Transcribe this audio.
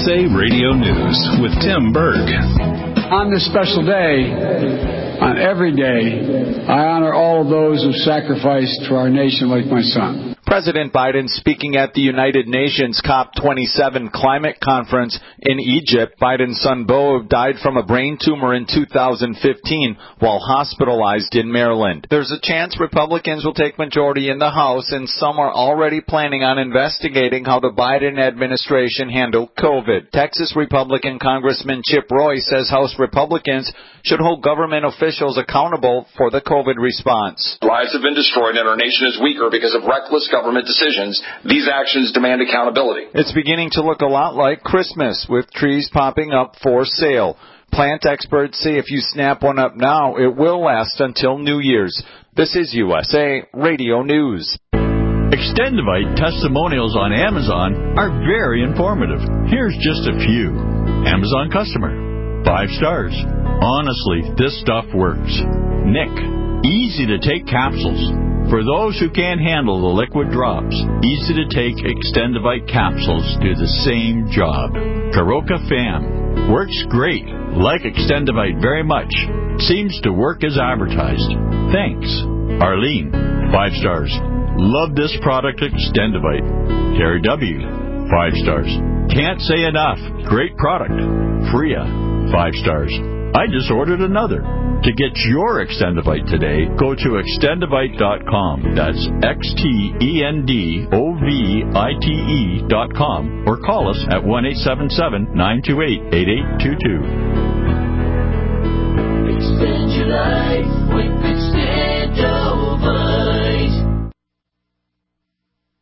USA Radio News with Tim Berg. On this special day, on every day, I honor all of those who sacrificed for our nation like my son. President Biden speaking at the United Nations COP27 climate conference in Egypt. Biden's son Bo died from a brain tumor in 2015 while hospitalized in Maryland. There's a chance Republicans will take majority in the House, and some are already planning on investigating how the Biden administration handled COVID. Texas Republican Congressman Chip Roy says House Republicans should hold government officials accountable for the COVID response. Lives have been destroyed and our nation is weaker because of reckless government decisions. These actions demand accountability. It's beginning to look a lot like Christmas, with trees popping up for sale. Plant experts say if you snap one up now, it will last until New Year's. This is USA Radio News. Extendivite testimonials on Amazon are very informative. Here's just a few. Amazon customer. 5 stars. Honestly, this stuff works. Nick. Easy to take capsules. For those who can't handle the liquid drops, easy to take Extendivite capsules do the same job. Karoka Fam. Works great. Like Extendivite very much. Seems to work as advertised. Thanks. Arlene. 5 stars. Love this product Extendivite. Terry W. 5 stars. Can't say enough. Great product. Freya. 5 stars. I just ordered another. To get your Extendivite today, go to extendivite.com. That's XTENDOVITE.com, or call us at 1-877-928-8822. Extend your life with Extend.